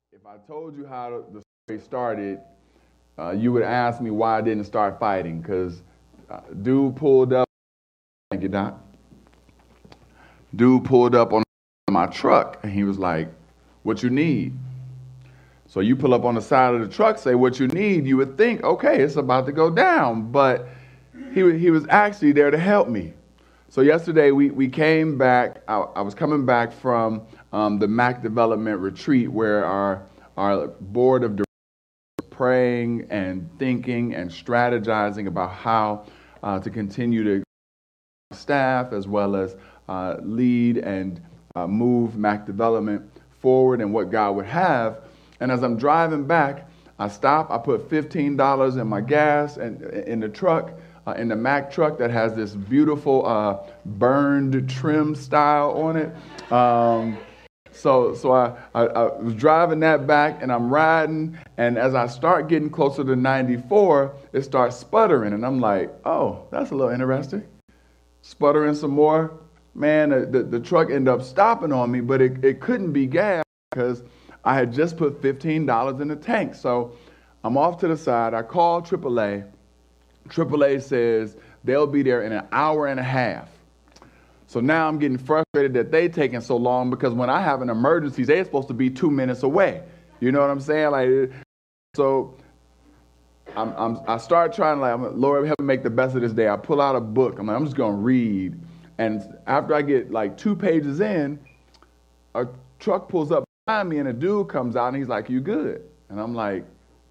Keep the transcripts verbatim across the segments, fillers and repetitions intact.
If I told you how the story started, uh, you would ask me why I didn't start fighting. Because uh, dude pulled up. Thank you, Doc. Dude pulled up on my truck, and he was like, "What you need?" So you pull up on the side of the truck, say what you need. You would think, okay, it's about to go down, but he he was actually there to help me. So yesterday we, we came back. I, I was coming back from um, the Mac Development Retreat where our our board of directors were praying and thinking and strategizing about how uh, to continue to staff as well as uh, lead and uh, move Mac Development forward and what God would have. And as I'm driving back, I stop. I put fifteen dollars in my gas and in the truck. Uh, in the Mac truck that has this beautiful uh, burned trim style on it. Um, so so I, I, I was driving that back and I'm riding. And as I start getting closer to ninety-four, it starts sputtering. And I'm like, oh, that's a little interesting. Sputtering some more. Man, the, the, the truck ended up stopping on me, but it, it couldn't be gas because I had just put fifteen dollars in the tank. So I'm off to the side. I call triple A. triple A says they'll be there in an hour and a half. So now I'm getting frustrated that they taking so long because when I have an emergency, they're supposed to be two minutes away. You know what I'm saying? Like, so I'm, I'm, I start trying to like, I'm, Lord, help me make the best of this day. I pull out a book. I'm like, I'm just going to read. And after I get like two pages in, a truck pulls up behind me and a dude comes out and he's like, you good? And I'm like,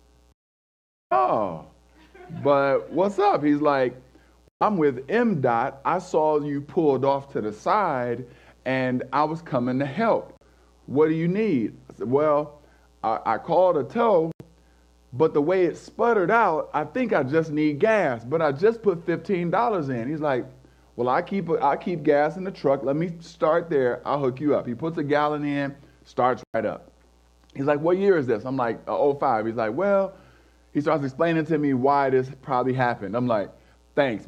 oh. But what's up? He's like, I'm with M DOT. I saw you pulled off to the side and I was coming to help. What do you need? I said, well, I, I called a tow, but the way it sputtered out, I think I just need gas, but I just put fifteen dollars in. He's like, well, I keep, I keep gas in the truck. Let me start there. I'll hook you up. He puts a gallon in, starts right up. He's like, what year is this? I'm like, oh five. He's like, well, he starts explaining to me why this probably happened. I'm like, thanks.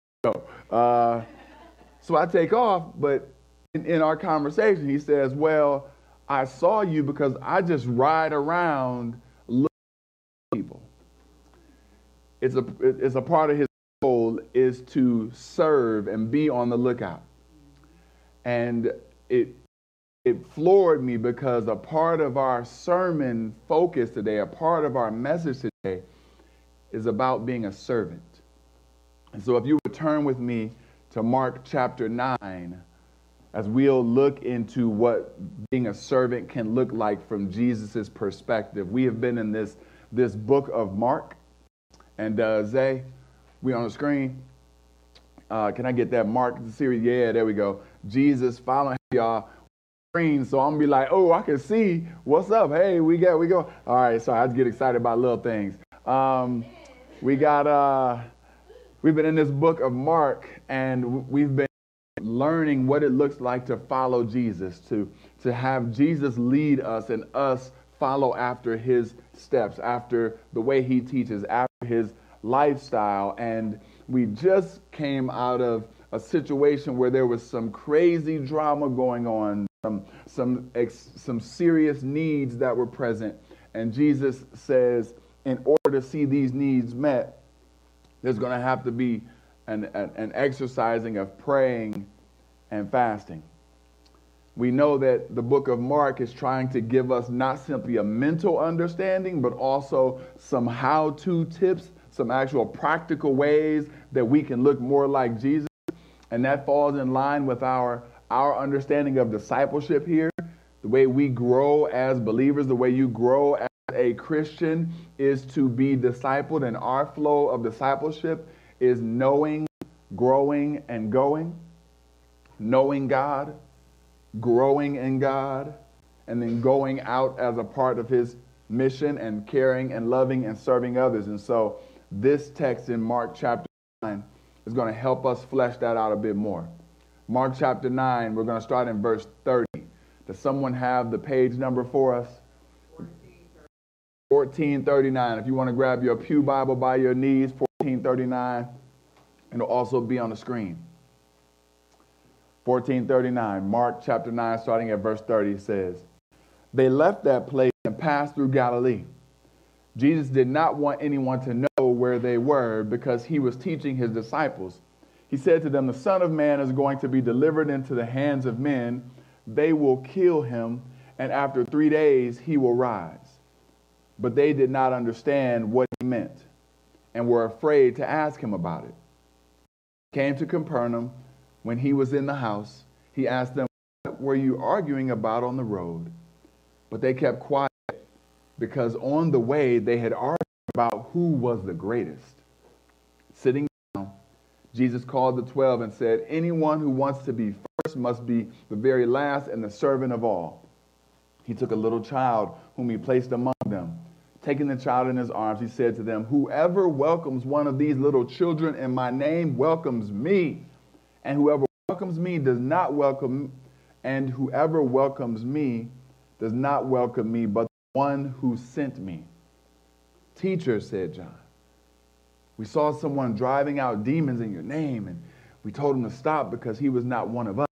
Uh, so I take off, but in, in our conversation, he says, well, I saw you because I just ride around looking at people. It's a, it's a part of his goal is to serve and be on the lookout. And it, it floored me because a part of our sermon focus today, a part of our message today is about being a servant. And so if you would turn with me to Mark chapter nine, as we'll look into what being a servant can look like from Jesus' perspective. We have been in this, this book of Mark. And uh, Zay, we on the screen. Uh, can I get that Mark series? Yeah, there we go. Jesus following y'all. Screen, so I'm gonna be like, oh, I can see what's up. Hey, we got, we go. All right, so I just get excited about little things. Um, we got, uh, we've been in this book of Mark, and we've been learning what it looks like to follow Jesus, to to have Jesus lead us and us follow after his steps, after the way he teaches, after his lifestyle. And we just came out of a situation where there was some crazy drama going on, some some ex, some serious needs that were present. And Jesus says, in order to see these needs met, there's going to have to be an, an, an exercising of praying and fasting. We know that the book of Mark is trying to give us not simply a mental understanding, but also some how-to tips, some actual practical ways that we can look more like Jesus. And that falls in line with our, our understanding of discipleship here. The way we grow as believers, the way you grow as a Christian is to be discipled, and our flow of discipleship is knowing, growing, and going. Knowing God, growing in God, and then going out as a part of his mission and caring and loving and serving others. And so this text in Mark chapter nine is going to help us flesh that out a bit more. Mark chapter nine, we're going to start in verse thirty. Does someone have the page number for us? fourteen thirty-nine. If you want to grab your pew Bible by your knees, fourteen thirty-nine. It'll also be on the screen. fourteen thirty-nine, Mark chapter nine, starting at verse thirty, says, They left that place and passed through Galilee. Jesus did not want anyone to know where they were because he was teaching his disciples. He said to them, the Son of Man is going to be delivered into the hands of men. They will kill him, and after three days he will rise. But they did not understand what he meant and were afraid to ask him about it. He came to Capernaum. When he was in the house, he asked them, what were you arguing about on the road? But they kept quiet because on the way they had argued about who was the greatest. Sitting down, Jesus called the twelve and said, anyone who wants to be first must be the very last and the servant of all. He took a little child whom he placed among them. Taking the child in his arms, he said to them, whoever welcomes one of these little children in my name welcomes me. And whoever welcomes me does not welcome, and whoever welcomes me does not welcome me, but the one who sent me. Teacher, said John, we saw someone driving out demons in your name, and we told him to stop because he was not one of us.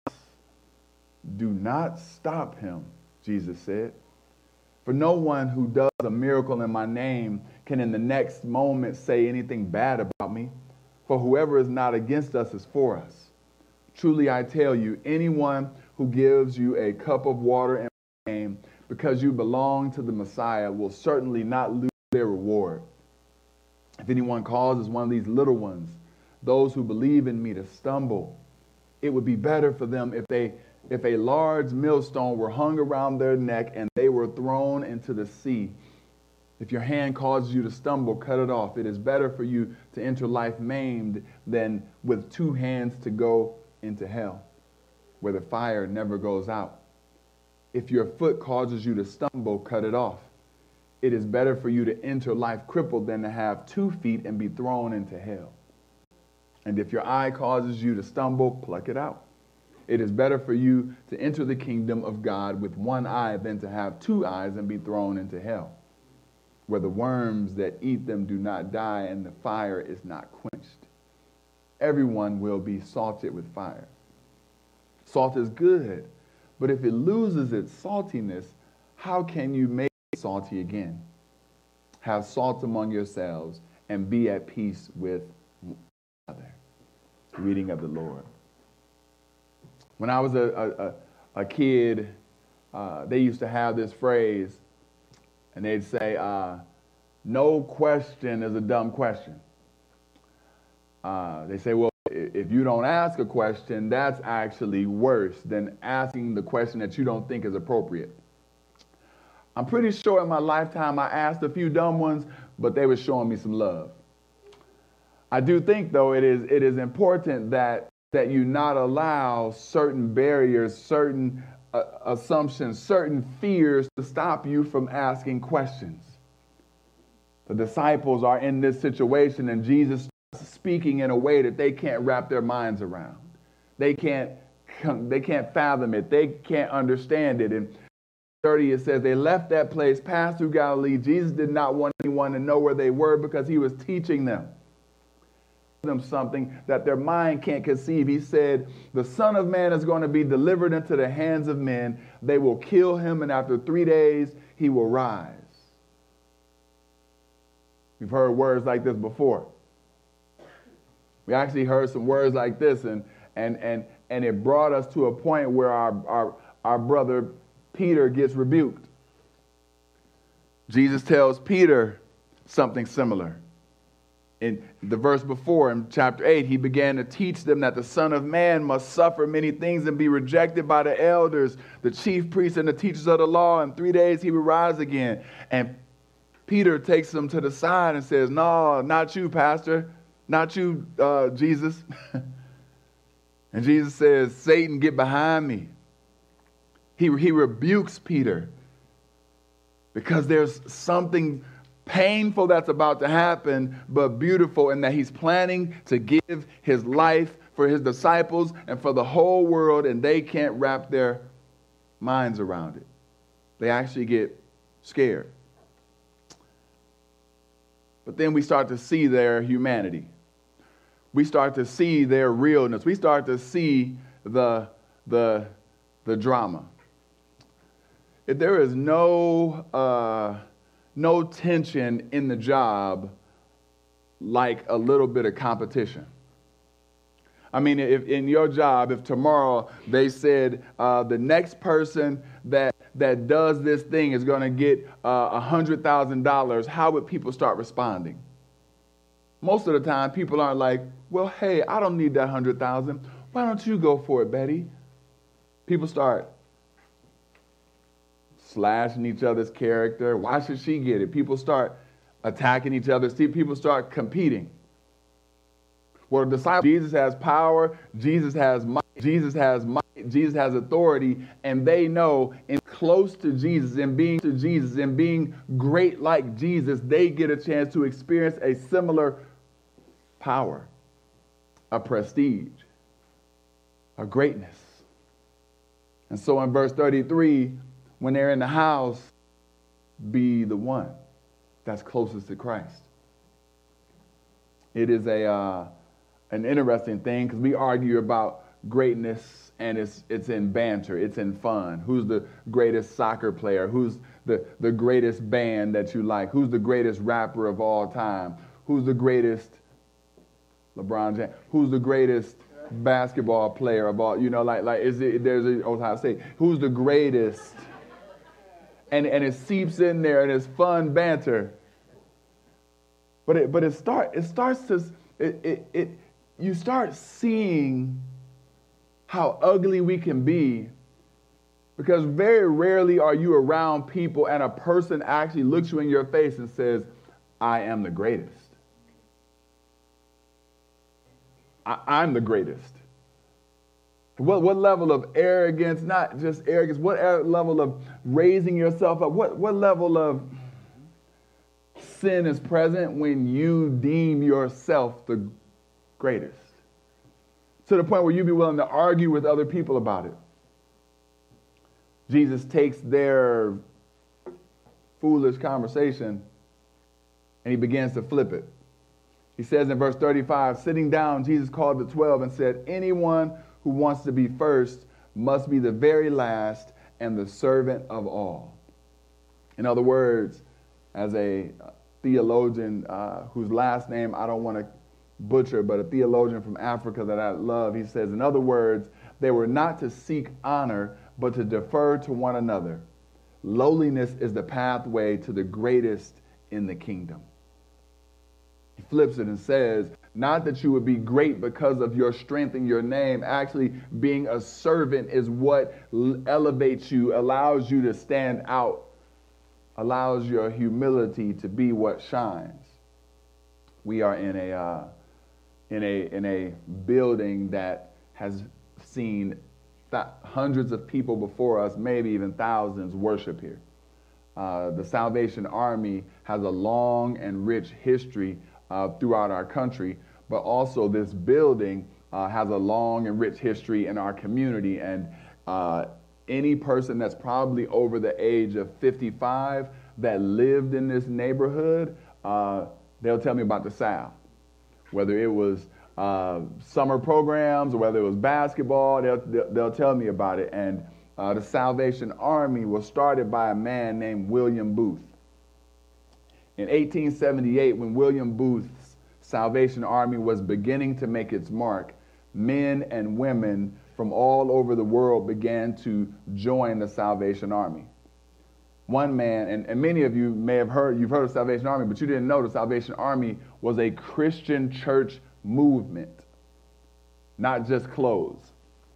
Do not stop him, Jesus said. For no one who does a miracle in my name can in the next moment say anything bad about me. For whoever is not against us is for us. Truly I tell you, anyone who gives you a cup of water in my name because you belong to the Messiah will certainly not lose their reward. If anyone causes one of these little ones, those who believe in me, to stumble, it would be better for them if they if a large millstone were hung around their neck and they were thrown into the sea. If your hand causes you to stumble, cut it off. It is better for you to enter life maimed than with two hands to go into hell, where the fire never goes out. If your foot causes you to stumble, cut it off. It is better for you to enter life crippled than to have two feet and be thrown into hell. And if your eye causes you to stumble, pluck it out. It is better for you to enter the kingdom of God with one eye than to have two eyes and be thrown into hell, where the worms that eat them do not die and the fire is not quenched. Everyone will be salted with fire. Salt is good, but if it loses its saltiness, how can you make it salty again? Have salt among yourselves and be at peace with one another. Reading of the Lord. When I was a, a, a kid, uh, they used to have this phrase, and they'd say, uh, no question is a dumb question. Uh, they say, well, if you don't ask a question, that's actually worse than asking the question that you don't think is appropriate. I'm pretty sure in my lifetime I asked a few dumb ones, but they were showing me some love. I do think, though, it is it is important that that you not allow certain barriers, certain uh, assumptions, certain fears to stop you from asking questions. The disciples are in this situation, and Jesus is speaking in a way that they can't wrap their minds around. They can't, they can't fathom it. They can't understand it. In thirty, it says, they left that place, passed through Galilee. Jesus did not want anyone to know where they were because he was teaching them. them something that their mind can't conceive. He said, the Son of Man is going to be delivered into the hands of men. They will kill him, and after three days, he will rise. We've heard words like this before. We actually heard some words like this, and and and and it brought us to a point where our our, our brother Peter gets rebuked. Jesus tells Peter something similar. In the verse before, in chapter eight, he began to teach them that the Son of Man must suffer many things and be rejected by the elders, the chief priests, and the teachers of the law. In three days, he will rise again. And Peter takes them to the side and says, no, not you, Pastor. Not you, uh, Jesus. And Jesus says, Satan, get behind me. He, he rebukes Peter because there's something painful that's about to happen, but beautiful, in that he's planning to give his life for his disciples and for the whole world, and they can't wrap their minds around it. They actually get scared. But then we start to see their humanity. We start to see their realness. We start to see the, the, the drama. if there is no uh, no tension in the job like a little bit of competition. I mean, if in your job, if tomorrow they said uh, the next person that that does this thing is going to get uh, one hundred thousand dollars, how would people start responding? Most of the time, people aren't like, well, hey, I don't need that one hundred thousand dollars. Why don't you go for it, Betty? People start slashing each other's character. Why should she get it? People start attacking each other. See, people start competing. Well, the disciples, Jesus has power, Jesus has might, Jesus has might, Jesus has authority, and they know in close to Jesus, in being to Jesus, in being great like Jesus, they get a chance to experience a similar power, a prestige, a greatness. And so in verse thirty-three, when they're in the house, be the one that's closest to Christ. It is a uh, an interesting thing because we argue about greatness and it's it's in banter, it's in fun. Who's the greatest soccer player? Who's the, the greatest band that you like? Who's the greatest rapper of all time? Who's the greatest LeBron James? Who's the greatest basketball player of all? You know, like like is it there's a oh how to say who's the greatest? And and it seeps in there and it's fun banter. But it but it start it starts to it it, it you start seeing how ugly we can be, because very rarely are you around people and a person actually looks you in your face and says, I am the greatest. I, I'm the greatest. What, what level of arrogance, not just arrogance, what level of raising yourself up, what, what level of sin is present when you deem yourself the greatest? To the point where you'd be willing to argue with other people about it. Jesus takes their foolish conversation and he begins to flip it. He says in verse thirty-five, sitting down, Jesus called the twelve and said, anyone who wants to be first must be the very last and the servant of all. In other words, as a theologian uh, whose last name I don't want to butcher, but a theologian from Africa that I love, he says, in other words, they were not to seek honor, but to defer to one another. Lowliness is the pathway to the greatest in the kingdom. He flips it and says, not that you would be great because of your strength in your name. Actually, being a servant is what elevates you, allows you to stand out, allows your humility to be what shines. We are in a uh, in a in a building that has seen th- hundreds of people before us, maybe even thousands, worship here. Uh, the Salvation Army has a long and rich history uh, throughout our country, but also this building uh, has a long and rich history in our community. And uh, any person that's probably over the age of fifty-five that lived in this neighborhood, uh, they'll tell me about the South. Whether it was uh, summer programs or whether it was basketball, they'll, they'll, they'll tell me about it. And uh, the Salvation Army was started by a man named William Booth. In eighteen seventy-eight, when William Booth's Salvation Army was beginning to make its mark, men and women from all over the world began to join the Salvation Army. One man, and, and many of you may have heard, you've heard of Salvation Army, but you didn't know the Salvation Army was a Christian church movement, not just clothes.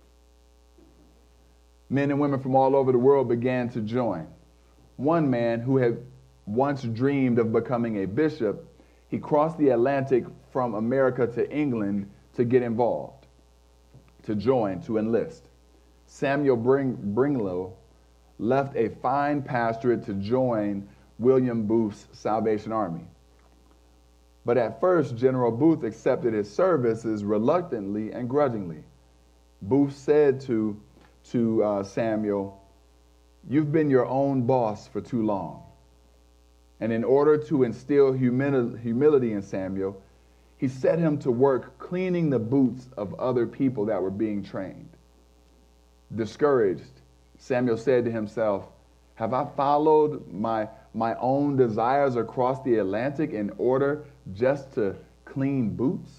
Men and women from all over the world began to join. One man who had once dreamed of becoming a bishop, he crossed the Atlantic from America to England to get involved, to join, to enlist. Samuel Bring, Bringlow left a fine pastorate to join William Booth's Salvation Army. But at first, General Booth accepted his services reluctantly and grudgingly. Booth said to, to uh, Samuel, "You've been your own boss for too long." And in order to instill humili- humility in Samuel, he set him to work cleaning the boots of other people that were being trained. Discouraged, Samuel said to himself, Have I followed my, my own desires across the Atlantic in order just to clean boots?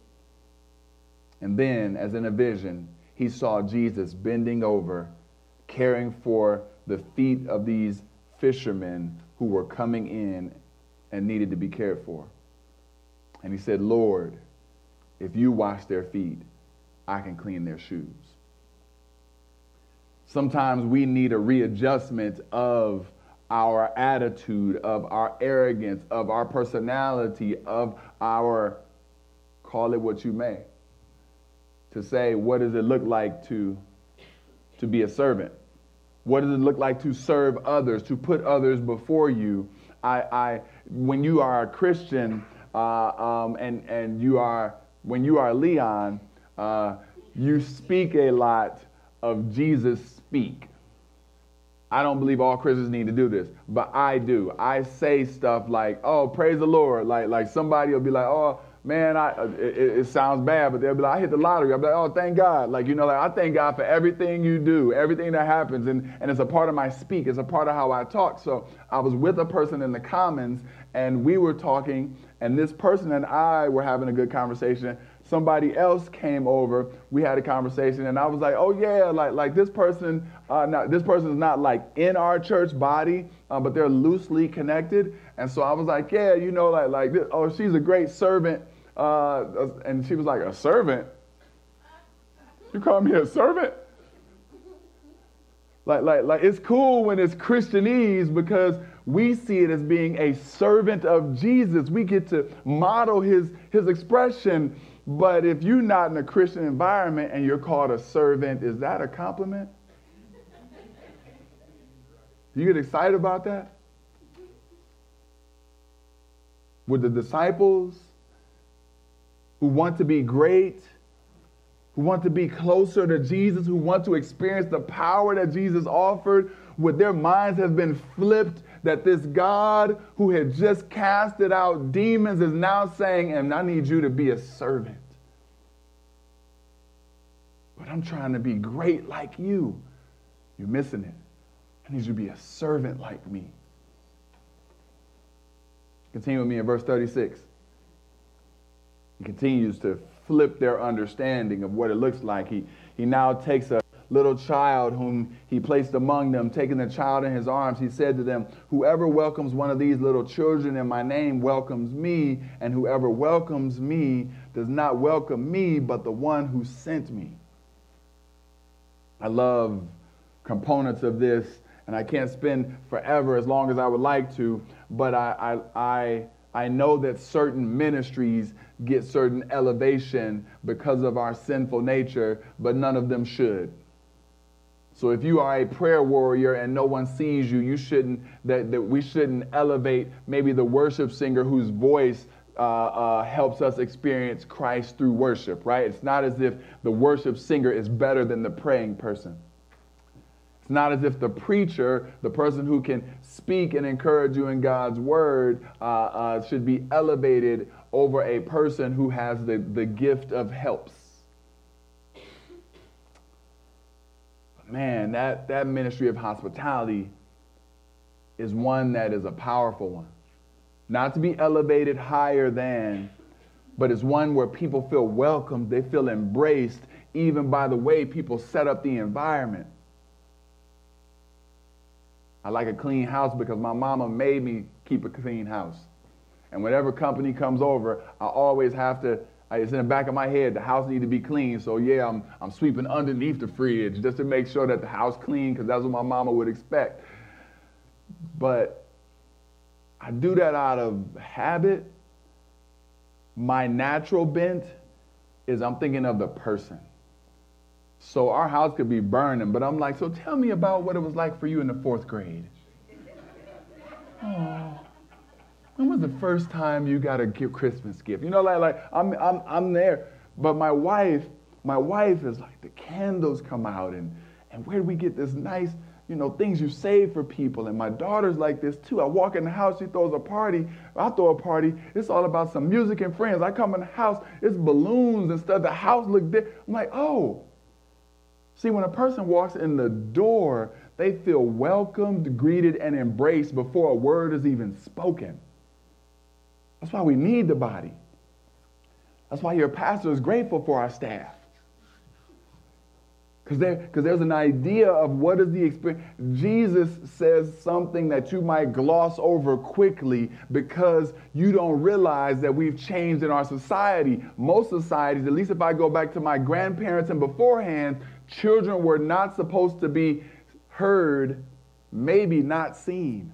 And then, as in a vision, he saw Jesus bending over, caring for the feet of these fishermen who were coming in and needed to be cared for. And he said, Lord, if you wash their feet, I can clean their shoes. Sometimes we need a readjustment of our attitude, of our arrogance, of our personality, of our, call it what you may, to say, what does it look like to, to be a servant? What does it look like to serve others, to put others before you? I, I when you are a Christian, uh, um, and, and you are, when you are Leon, uh, you speak a lot of Jesus speak. I don't believe all Christians need to do this, but I do. I say stuff like, oh, praise the Lord. Like, like somebody will be like, oh, man, I, it, it sounds bad, but they'll be like, I hit the lottery. I'll be like, oh, thank God. Like, you know, like I thank God for everything you do, everything that happens. And, and it's a part of my speak. It's a part of how I talk. So I was with a person in the Commons, and we were talking, and this person and I were having a good conversation. Somebody else came over, we had a conversation, and I was like, oh yeah, like like this person, uh, not, this person is not like in our church body, uh, but they're loosely connected. And so I was like, yeah, you know, like, like this, oh, she's a great servant. Uh, and she was like, a servant? You call me a servant? Like, like, like it's cool when it's Christianese because we see it as being a servant of Jesus. We get to model his, his expression. But if you're not in a Christian environment and you're called a servant, is that a compliment? Do you get excited about that? With the disciples who want to be great, who want to be closer to Jesus, who want to experience the power that Jesus offered, would their minds have been flipped that this God who had just casted out demons is now saying, and I need you to be a servant. But I'm trying to be great like you. You're missing it. I need you to be a servant like me. Continue with me in verse thirty-six. He continues to flip their understanding of what it looks like. He, he now takes a little child whom he placed among them, taking the child in his arms. He said to them, whoever welcomes one of these little children in my name welcomes me, and whoever welcomes me does not welcome me, but the one who sent me. I love components of this, and I can't spend forever as long as I would like to, but I, I, I, I know that certain ministries get certain elevation because of our sinful nature, but none of them should. So if you are a prayer warrior and no one sees you, you shouldn't, that, that we shouldn't elevate maybe the worship singer whose voice uh, uh, helps us experience Christ through worship, right? It's not as if the worship singer is better than the praying person. It's not as if the preacher, the person who can speak and encourage you in God's word, uh, uh, should be elevated over a person who has the, the gift of helps. Man, that, that ministry of hospitality is one that is a powerful one. Not to be elevated higher than, but it's one where people feel welcomed, they feel embraced, even by the way people set up the environment. I like a clean house because my mama made me keep a clean house. And whenever company comes over, I always have to, it's in the back of my head, the house needs to be clean. So yeah, I'm, I'm sweeping underneath the fridge just to make sure that the house clean, because that's what my mama would expect. But I do that out of habit. My natural bent is I'm thinking of the person. So our house could be burning, but I'm like, so tell me about what it was like for you in the fourth grade. Oh, when was the first time you got a Christmas gift? You know, like, like I'm, I'm, I'm there. But my wife, my wife is like, the candles come out, and, and where do we get this nice, you know, things you save for people? And my daughter's like this too. I walk in the house, she throws a party. I throw a party. It's all about some music and friends. I come in the house, it's balloons and stuff. The house look different. I'm like, oh. See, when a person walks in the door, They feel welcomed, greeted, and embraced before a word is even spoken. That's why we need the body. That's why your pastor is grateful for our staff. Because there, because there's an idea of what is the experience. Jesus says something that you might gloss over quickly because you don't realize that we've changed in our society. Most societies, at least if I go back to my grandparents and beforehand, children were not supposed to be heard, maybe not seen.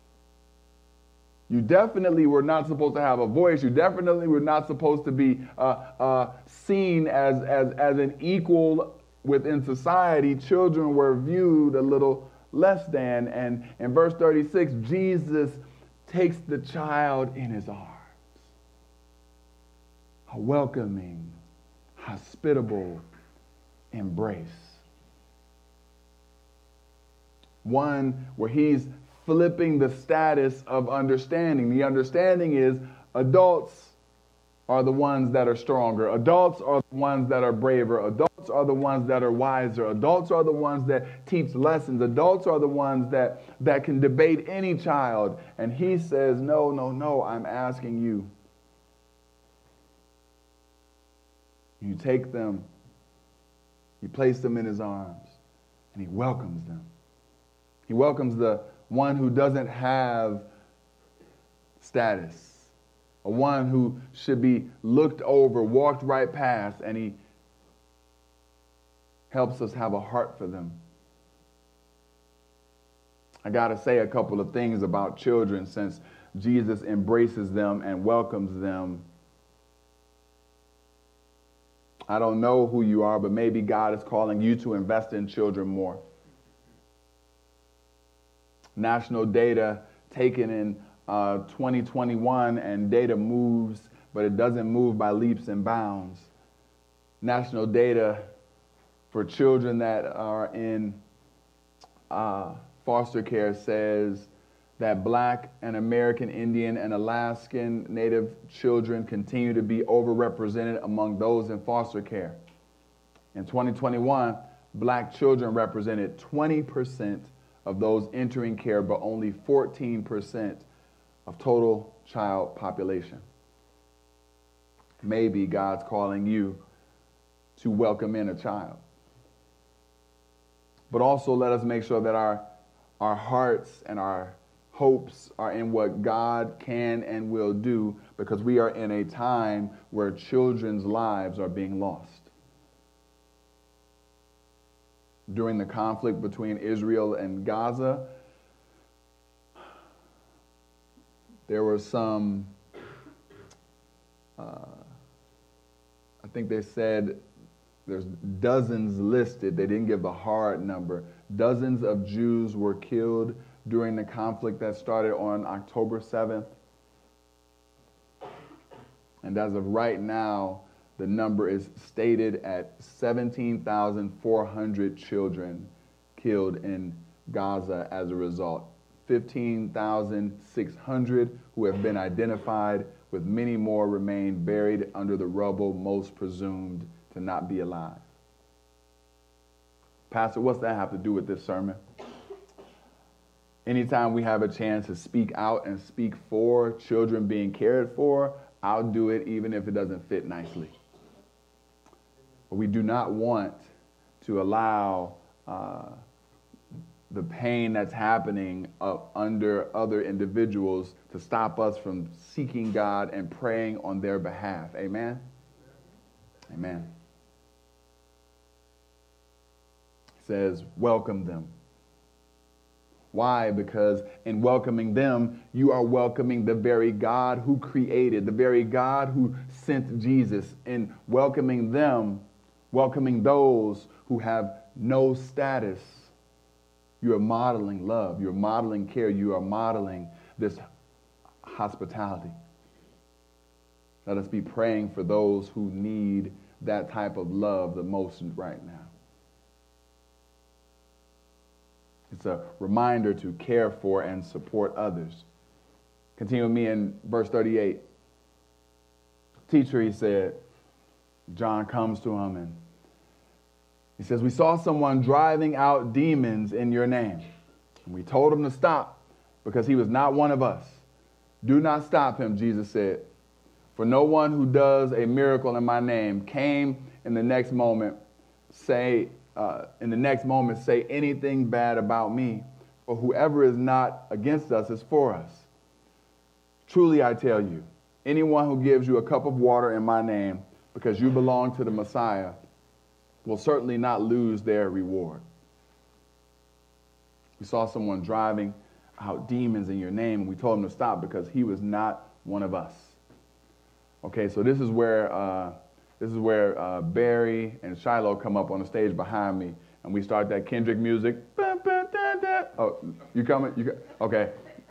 You definitely were not supposed to have a voice. You definitely were not supposed to be uh, uh, seen as, as, as an equal within society. Children were viewed a little less than. And in verse thirty-six, Jesus takes the child in his arms. A welcoming, hospitable embrace. One where he's flipping the status of understanding. The understanding is adults are the ones that are stronger. Adults are the ones that are braver. Adults are the ones that are wiser. Adults are the ones that teach lessons. Adults are the ones that, that can debate any child. And he says, no, no, no, I'm asking you. You take them, you place them in his arms, and he welcomes them. He welcomes the one who doesn't have status. A one who should be looked over, walked right past, and he helps us have a heart for them. I got to say a couple of things about children since Jesus embraces them and welcomes them. I don't know who you are, but maybe God is calling you to invest in children more. National data taken in uh, twenty twenty-one, and data moves, but it doesn't move by leaps and bounds. National data for children that are in uh, foster care says that Black and American Indian and Alaskan Native children continue to be overrepresented among those in foster care. In twenty twenty-one, Black children represented twenty percent of those entering care, but only fourteen percent of total child population. Maybe God's calling you to welcome in a child. But also let us make sure that our, our hearts and our hopes are in what God can and will do, because we are in a time where children's lives are being lost. During the conflict between Israel and Gaza, there were some, uh, I think they said there's dozens listed. They didn't give the hard number. Dozens of Jews were killed during the conflict that started on October seventh. And as of right now, the number is stated at seventeen thousand four hundred children killed in Gaza as a result. fifteen thousand six hundred who have been identified, with many more remain buried under the rubble, most presumed to not be alive. Pastor, what's that have to do with this sermon? Anytime we have a chance to speak out and speak for children being cared for, I'll do it even if it doesn't fit nicely. But we do not want to allow uh, the pain that's happening up under other individuals to stop us from seeking God and praying on their behalf. Amen? Amen. It says, welcome them. Why? Because in welcoming them, you are welcoming the very God who created, the very God who sent Jesus. In welcoming them, welcoming those who have no status, you are modeling love. You're modeling care. You are modeling this hospitality. Let us be praying for those who need that type of love the most right now. It's a reminder to care for and support others. Continue with me in verse thirty-eight. Teacher, he said, John comes to him and He says, we saw someone driving out demons in your name. And we told him to stop because he was not one of us. Do not stop him, Jesus said. For no one who does a miracle in my name came in the next moment say, uh, in the next moment say anything bad about me. For whoever is not against us is for us. Truly I tell you, anyone who gives you a cup of water in my name because you belong to the Messiah will certainly not lose their reward. We saw someone driving out demons in your name, and we told him to stop because he was not one of us. Okay, so this is where uh, this is where uh, Barry and Shiloh come up on the stage behind me, and we start that Kendrick music. Oh, you coming? You co- okay?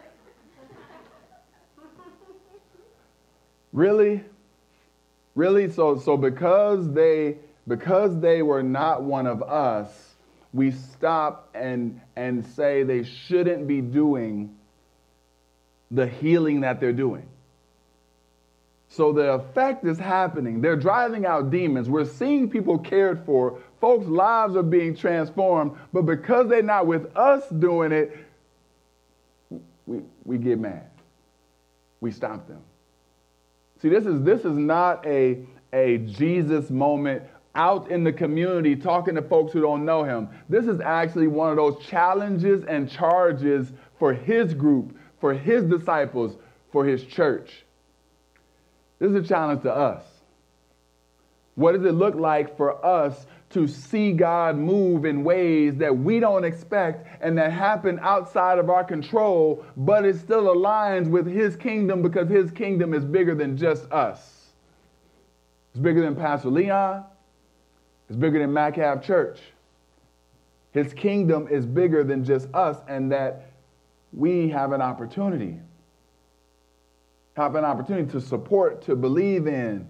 Really, really. So so because they because they were not one of us, we stop and and say they shouldn't be doing the healing that they're doing. So the effect is happening. They're driving out demons. We're seeing people cared for. Folks' lives are being transformed. But because they're not with us doing it, we, we get mad. We stop them. See, this is this is not a, a Jesus moment out in the community talking to folks who don't know him. This is actually one of those challenges and charges for his group, for his disciples, for his church. This is a challenge to us. What does it look like for us to see God move in ways that we don't expect and that happen outside of our control, but it still aligns with his kingdom because his kingdom is bigger than just us? It's bigger than Pastor Leon. It's bigger than Macab Church. His kingdom is bigger than just us, and that we have an opportunity. Have an opportunity to support, to believe in,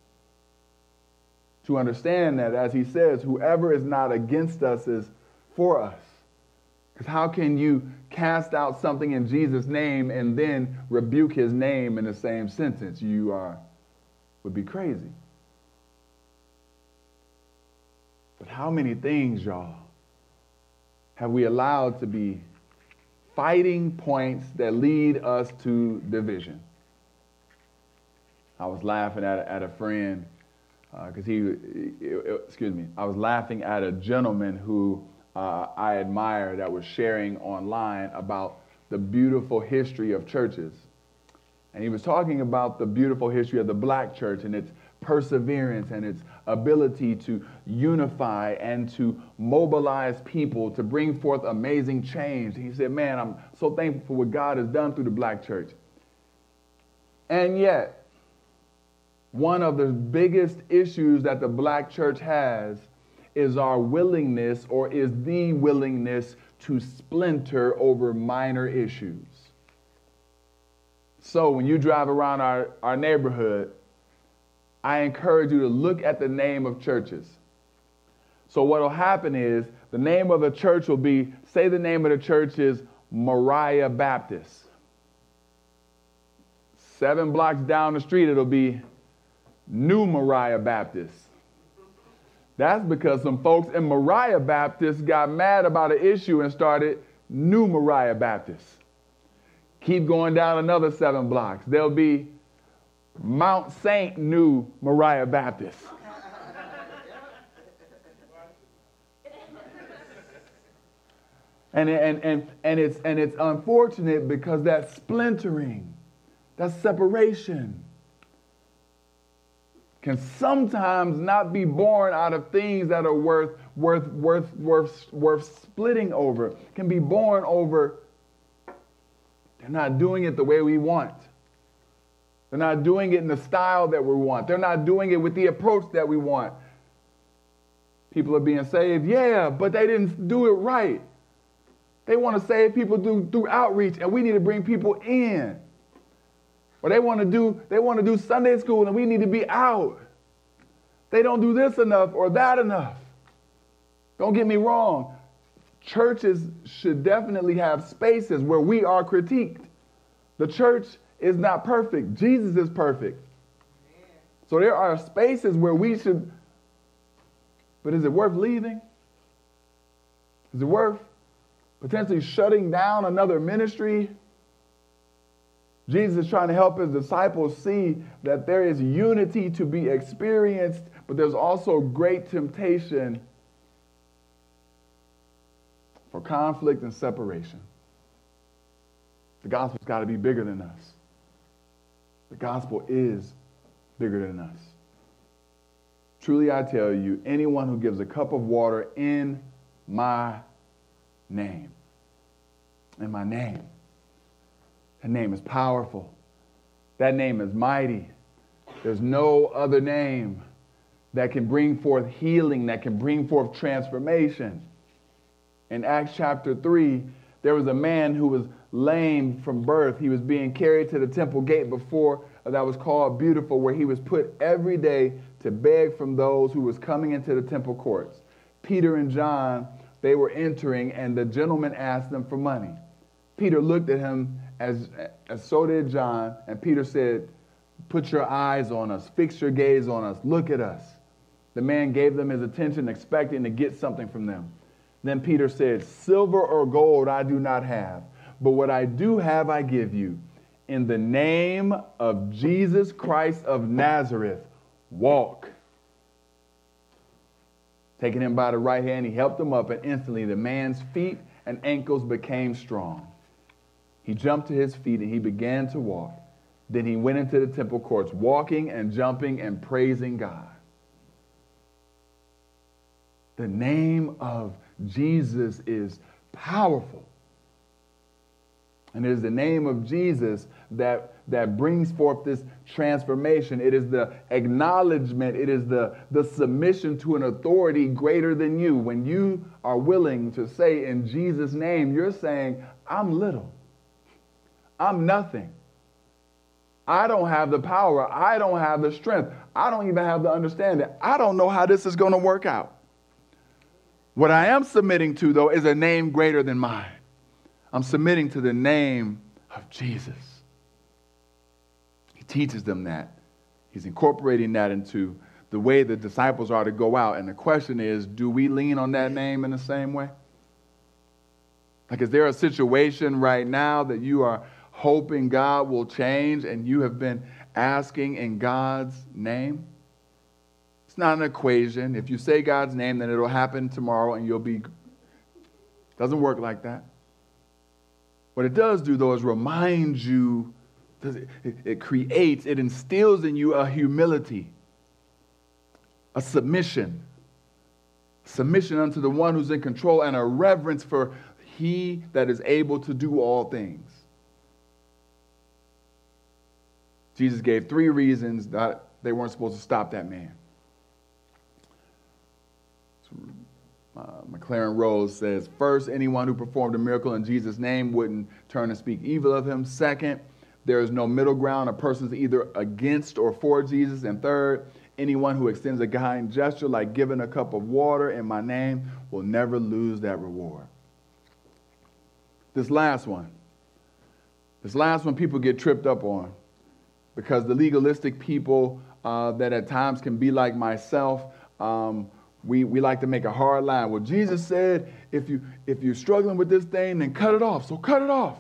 to understand that, as he says, whoever is not against us is for us. Because how can you cast out something in Jesus' name and then rebuke his name in the same sentence? You are, would be crazy. But how many things, y'all, have we allowed to be fighting points that lead us to division? I was laughing at a, at a friend because uh, he, he, excuse me, I was laughing at a gentleman who uh, I admire that was sharing online about the beautiful history of churches. And he was talking about the beautiful history of the black church and its perseverance and its ability to unify and to mobilize people to bring forth amazing change. He said, man, I'm so thankful for what God has done through the black church. And yet, one of the biggest issues that the black church has is our willingness, or is the willingness, to splinter over minor issues. So when you drive around our, our neighborhood, I encourage you to look at the name of churches. So what will happen is the name of the church will be, say the name of the church is Moriah Baptist. Seven blocks down the street, it'll be New Moriah Baptist. That's because some folks in Moriah Baptist got mad about an issue and started New Moriah Baptist. Keep going down another seven blocks. There'll be Mount Saint New Moriah Baptist. And, and, and, and, it's, and it's unfortunate because that splintering, that separation, can sometimes not be born out of things that are worth worth worth worth worth splitting over. Can be born over they're not doing it the way we want. They're not doing it in the style that we want. They're not doing it with the approach that we want. People are being saved, yeah, but they didn't do it right. They want to save people through, through outreach, and we need to bring people in. Or they want to do they want to do Sunday school and we need to be out. They don't do this enough or that enough. Don't get me wrong. Churches should definitely have spaces where we are critiqued. The church is not perfect. Jesus is perfect. So there are spaces where we should, but is it worth leaving? Is it worth potentially shutting down another ministry? Jesus is trying to help his disciples see that there is unity to be experienced, but there's also great temptation for conflict and separation. The gospel's got to be bigger than us. The gospel is bigger than us. Truly, I tell you, anyone who gives a cup of water in my name, in my name, that name is powerful. That name is mighty. There's no other name that can bring forth healing, that can bring forth transformation. In Acts chapter three, there was a man who was lame from birth. He was being carried to the temple gate before that was called Beautiful, where he was put every day to beg from those who was coming into the temple courts. Peter and John, they were entering, and the gentleman asked them for money. Peter looked at him, as, as so did John, and Peter said, "Put your eyes on us, fix your gaze on us, look at us." The man gave them his attention, expecting to get something from them. Then Peter said, "Silver or gold I do not have, but what I do have I give you. In the name of Jesus Christ of Nazareth, walk." Taking him by the right hand, he helped him up, and instantly the man's feet and ankles became strong. He jumped to his feet and he began to walk. Then he went into the temple courts, walking and jumping and praising God. The name of Jesus is powerful. And it is the name of Jesus that, that brings forth this transformation. It is the acknowledgement. It is the, the submission to an authority greater than you. When you are willing to say in Jesus' name, you're saying, I'm little. I'm nothing. I don't have the power. I don't have the strength. I don't even have the understanding. I don't know how this is going to work out. What I am submitting to, though, is a name greater than mine. I'm submitting to the name of Jesus. He teaches them that. He's incorporating that into the way the disciples are to go out. And the question is, do we lean on that name in the same way? Like, is there a situation right now that you are hoping God will change and you have been asking in God's name? It's not an equation. If you say God's name, then it'll happen tomorrow and you'll be... Doesn't work like that. What it does do, though, is remind you, it, it creates, it instills in you a humility, a submission, submission unto the one who's in control, and a reverence for he that is able to do all things. Jesus gave three reasons that they weren't supposed to stop that man. Uh, McLaren Rose says, first, anyone who performed a miracle in Jesus' name wouldn't turn and speak evil of him. Second, there is no middle ground. A person's either against or for Jesus. And third, anyone who extends a kind gesture like giving a cup of water in my name will never lose that reward. This last one, this last one people get tripped up on because the legalistic people uh, that at times can be like myself, um, We we like to make a hard line. Well, Jesus said, if you if you're struggling with this thing, then cut it off. So cut it off.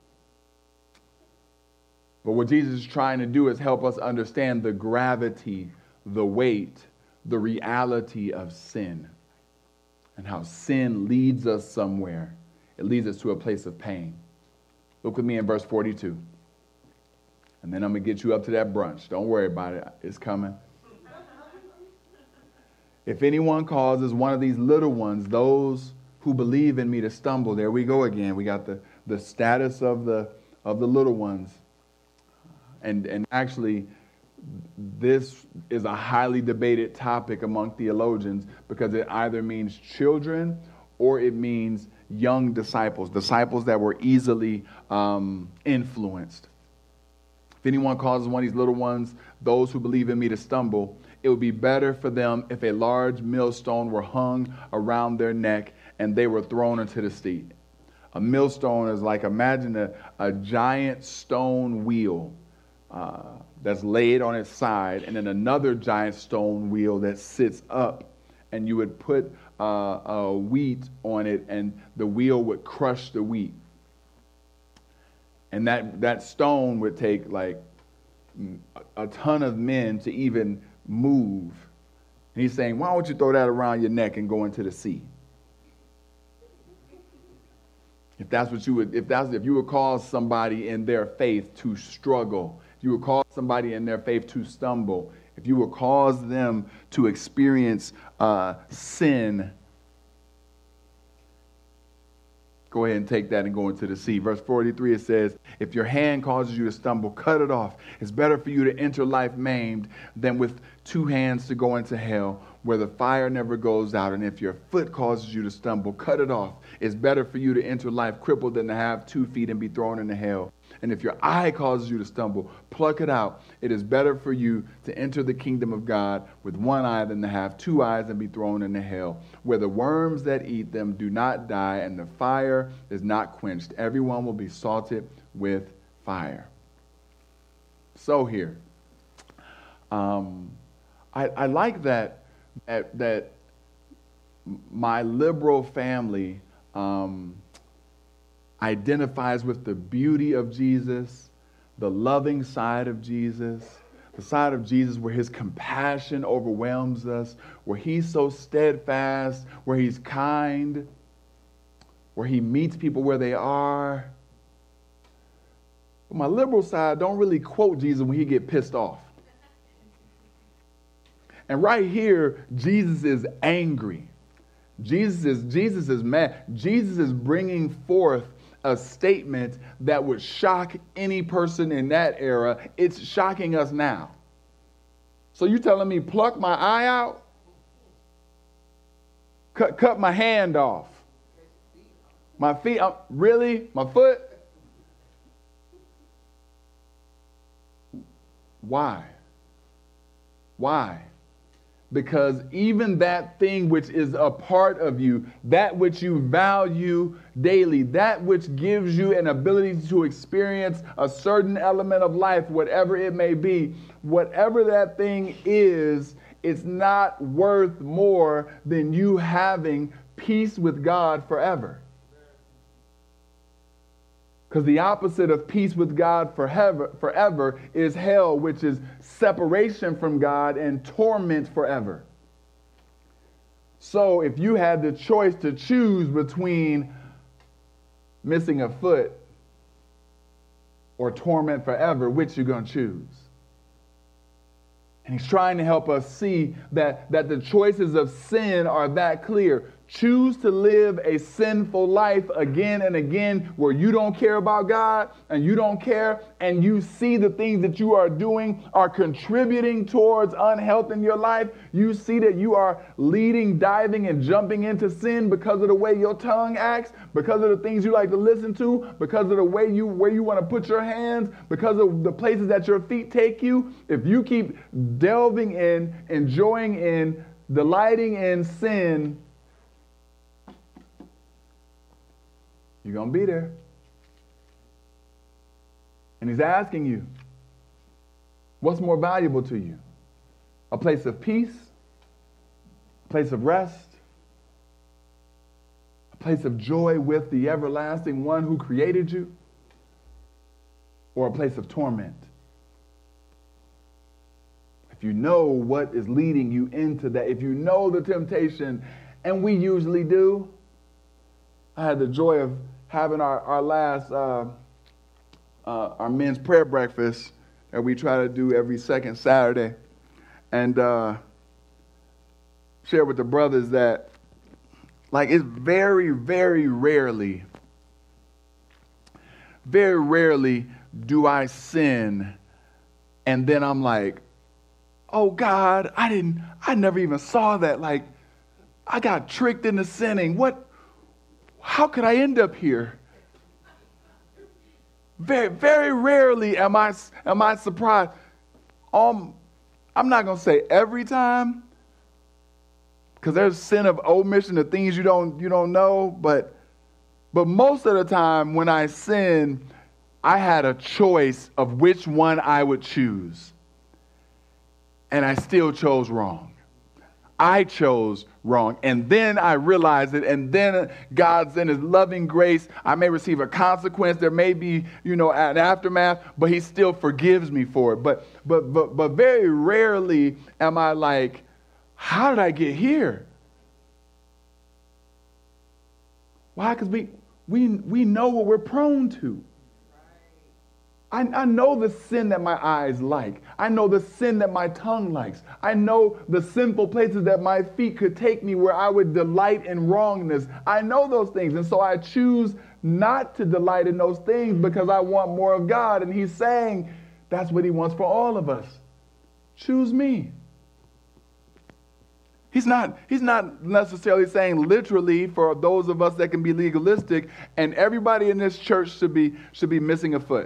But what Jesus is trying to do is help us understand the gravity, the weight, the reality of sin, and how sin leads us somewhere. It leads us to a place of pain. Look with me in verse forty-two. And then I'm going to get you up to that brunch. Don't worry about it. It's coming. If anyone causes one of these little ones, those who believe in me, to stumble, there we go again. We got the, the status of the of the little ones. And, and actually, this is a highly debated topic among theologians because it either means children or it means young disciples, disciples that were easily um, influenced. If anyone causes one of these little ones, those who believe in me, to stumble, it would be better for them if a large millstone were hung around their neck and they were thrown into the sea. A millstone is like, imagine a, a giant stone wheel uh, that's laid on its side, and then another giant stone wheel that sits up, and you would put uh, uh, wheat on it, and the wheel would crush the wheat. And that, that stone would take like a ton of men to even move. And he's saying, why don't you throw that around your neck and go into the sea? If that's what you would, if that's, if you would cause somebody in their faith to struggle, if you would cause somebody in their faith to stumble, if you would cause them to experience uh, sin, go ahead and take that and go into the sea. Verse forty-three, it says, if your hand causes you to stumble, cut it off. It's better for you to enter life maimed than with two hands to go into hell, where the fire never goes out. And if your foot causes you to stumble, cut it off. It's better for you to enter life crippled than to have two feet and be thrown into hell. And if your eye causes you to stumble, pluck it out. It is better for you to enter the kingdom of God with one eye than to have two eyes and be thrown into hell, where the worms that eat them do not die and the fire is not quenched. Everyone will be salted with fire. So here, um, I, I like that, that, that my liberal family um, identifies with the beauty of Jesus, the loving side of Jesus, the side of Jesus where his compassion overwhelms us, where he's so steadfast, where he's kind, where he meets people where they are. But my liberal side don't really quote Jesus when he get pissed off. And right here, Jesus is angry. Jesus is, Jesus is mad. Jesus is bringing forth a statement that would shock any person in that era. It's shocking us now. So you telling me pluck my eye out? Cut, cut my hand off? My feet? Uh, really? My foot? Why? Why? Because even that thing which is a part of you, that which you value daily, that which gives you an ability to experience a certain element of life, whatever it may be, whatever that thing is, it's not worth more than you having peace with God forever. Because the opposite of peace with God forever, forever is hell, which is separation from God and torment forever. So if you had the choice to choose between missing a foot or torment forever, which you going to choose? And he's trying to help us see that, that the choices of sin are that clear. Choose to live a sinful life again and again where you don't care about God and you don't care and you see the things that you are doing are contributing towards unhealth in your life. You see that you are leading, diving, and jumping into sin because of the way your tongue acts, because of the things you like to listen to, because of the way you where you want to put your hands, because of the places that your feet take you. If you keep delving in, enjoying in, delighting in sin, you're going to be there. And he's asking you, what's more valuable to you? A place of peace? A place of rest? A place of joy with the everlasting one who created you? Or a place of torment? If you know what is leading you into that, if you know the temptation, and we usually do. I had the joy of having our, our last, uh, uh, our men's prayer breakfast that we try to do every second Saturday. And uh, share with the brothers that, like, it's very, very rarely, very rarely do I sin and then I'm like, oh God, I didn't, I never even saw that. Like, I got tricked into sinning. What? How could I end up here? Very, very rarely am I am I surprised. Um, I'm not gonna say every time, because there's sin of omission, the things you don't you don't know. But but most of the time when I sin, I had a choice of which one I would choose, and I still chose wrong. I chose wrong. And then I realized it. And then God's in his loving grace. I may receive a consequence. There may be, you know, an aftermath, but he still forgives me for it. But, but, but, but very rarely am I like, how did I get here? Why? Because we, we, we know what we're prone to. I, I know the sin that my eyes like. I know the sin that my tongue likes. I know the sinful places that my feet could take me where I would delight in wrongness. I know those things. And so I choose not to delight in those things because I want more of God. And he's saying that's what he wants for all of us. Choose me. He's not, he's not necessarily saying literally for those of us that can be legalistic, and everybody in this church should be, should be missing a foot.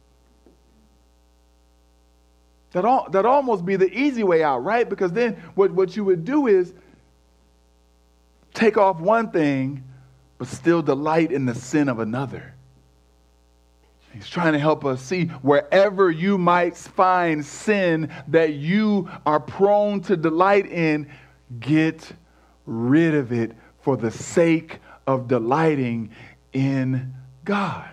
That all, that almost be the easy way out, right? Because then what, what you would do is take off one thing, but still delight in the sin of another. He's trying to help us see wherever you might find sin that you are prone to delight in, get rid of it for the sake of delighting in God.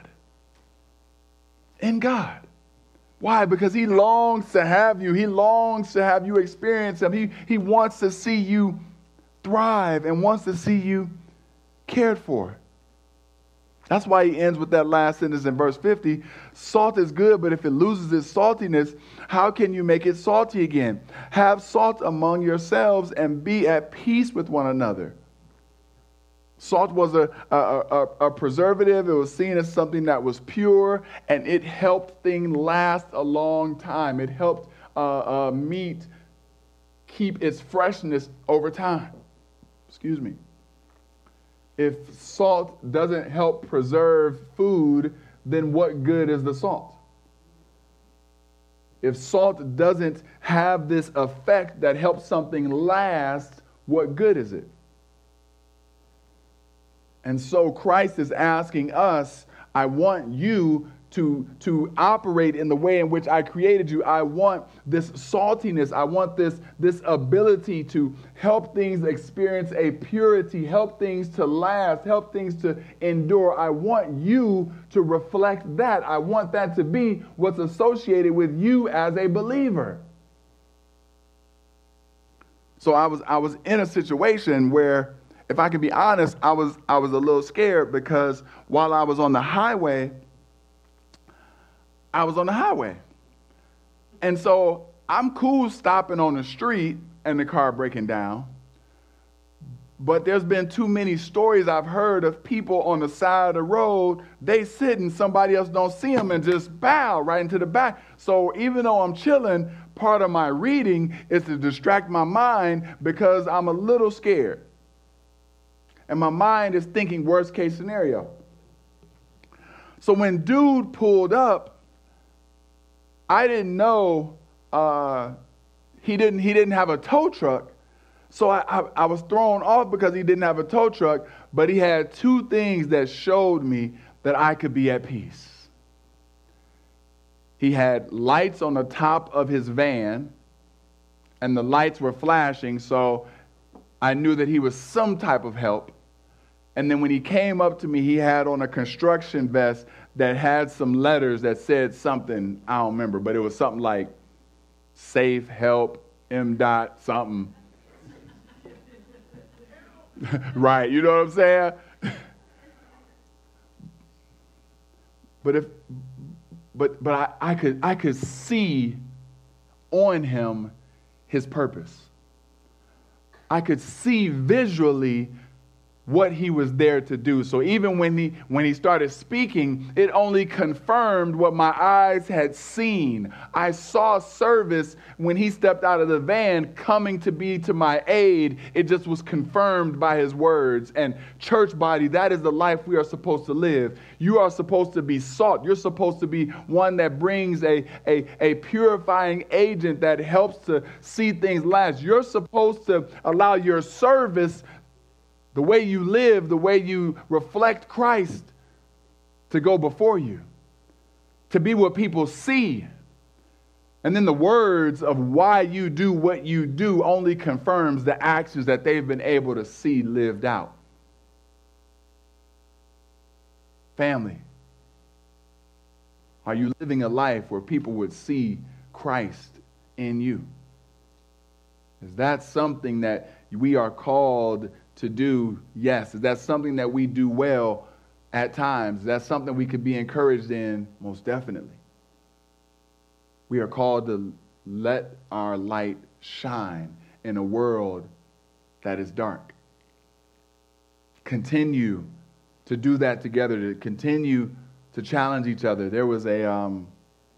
In God. Why? Because he longs to have you. He longs to have you experience him. He, he wants to see you thrive and wants to see you cared for. That's why he ends with that last sentence in verse fifty. Salt is good, but if it loses its saltiness, how can you make it salty again? Have salt among yourselves and be at peace with one another. Salt was a, a, a, a preservative. It was seen as something that was pure, and it helped things last a long time. It helped uh, uh, meat keep its freshness over time. Excuse me. If salt doesn't help preserve food, then what good is the salt? If salt doesn't have this effect that helps something last, what good is it? And so Christ is asking us, I want you to, to operate in the way in which I created you. I want this saltiness. I want this, this ability to help things experience a purity, help things to last, help things to endure. I want you to reflect that. I want that to be what's associated with you as a believer. So I was, I was in a situation where, if I can be honest, I was I was a little scared because while I was on the highway, I was on the highway. And so I'm cool stopping on the street and the car breaking down. But there's been too many stories I've heard of people on the side of the road, they sit and somebody else don't see them and just bow right into the back. So even though I'm chilling, part of my reading is to distract my mind because I'm a little scared. And my mind is thinking worst case scenario. So when dude pulled up, I didn't know uh, he didn't he didn't have a tow truck. So I, I, I was thrown off because he didn't have a tow truck, but he had two things that showed me that I could be at peace. He had lights on the top of his van, and the lights were flashing, so I knew that he was some type of help. And then when he came up to me, he had on a construction vest that had some letters that said something, I don't remember, but it was something like safe, help, M dot, something. Right, you know what I'm saying? But if but but I, I could I could see on him his purpose. I could see visually what he was there to do. So even when he when he started speaking, it only confirmed what my eyes had seen. I saw service when he stepped out of the van coming to be to my aid. It just was confirmed by his words. And church body, that is the life we are supposed to live. You are supposed to be salt. You're supposed to be one that brings a, a, a purifying agent that helps to see things last. You're supposed to allow your service, the way you live, the way you reflect Christ, to go before you, to be what people see. And then the words of why you do what you do only confirms the actions that they've been able to see lived out. Family, are you living a life where people would see Christ in you? Is that something that we are called to do? Yes. Is that something that we do well at times? Is that something we could be encouraged in? Most definitely. We are called to let our light shine in a world that is dark. Continue to do that together, to continue to challenge each other. There was a um,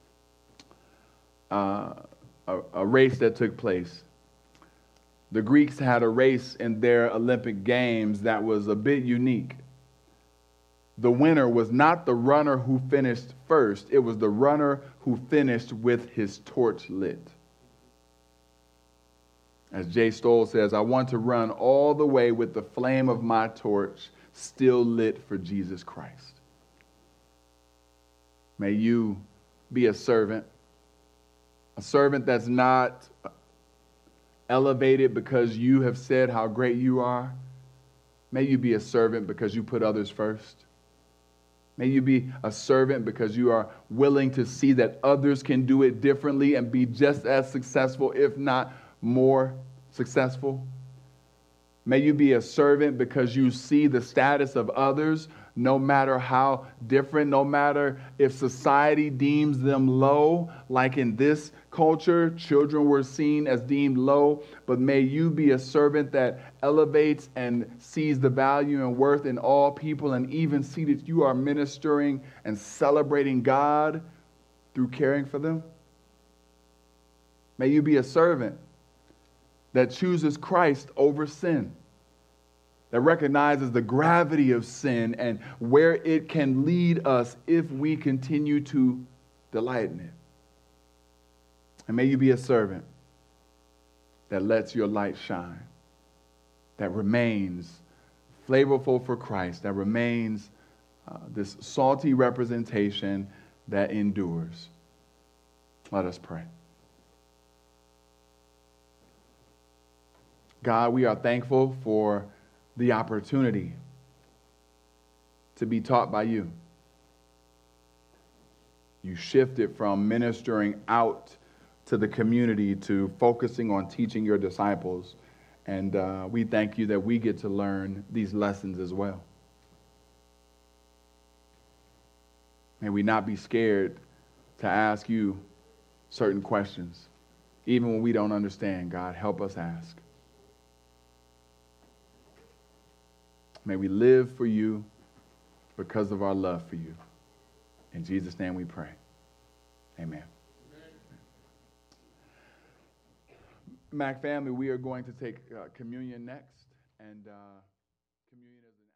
uh, a, a race that took place. The Greeks had a race in their Olympic Games that was a bit unique. The winner was not the runner who finished first. It was the runner who finished with his torch lit. As Jay Stoll says, I want to run all the way with the flame of my torch still lit for Jesus Christ. May you be a servant, a servant that's not elevated because you have said how great you are. May you be a servant because you put others first. May you be a servant because you are willing to see that others can do it differently and be just as successful, if not more successful. May you be a servant because you see the status of others, no matter how different, no matter if society deems them low, like in this culture, children were seen as deemed low, but may you be a servant that elevates and sees the value and worth in all people, and even see that you are ministering and celebrating God through caring for them. May you be a servant that chooses Christ over sin, that recognizes the gravity of sin and where it can lead us if we continue to delight in it. And may you be a servant that lets your light shine, that remains flavorful for Christ, that remains uh, this salty representation that endures. Let us pray. God, we are thankful for the opportunity to be taught by you. You shifted from ministering out to the community to focusing on teaching your disciples. And uh, we thank you that we get to learn these lessons as well. May we not be scared to ask you certain questions. Even when we don't understand, God, help us ask. May we live for you because of our love for you. In Jesus' name we pray. Amen. Mac family, we are going to take uh, communion next. And uh, communion is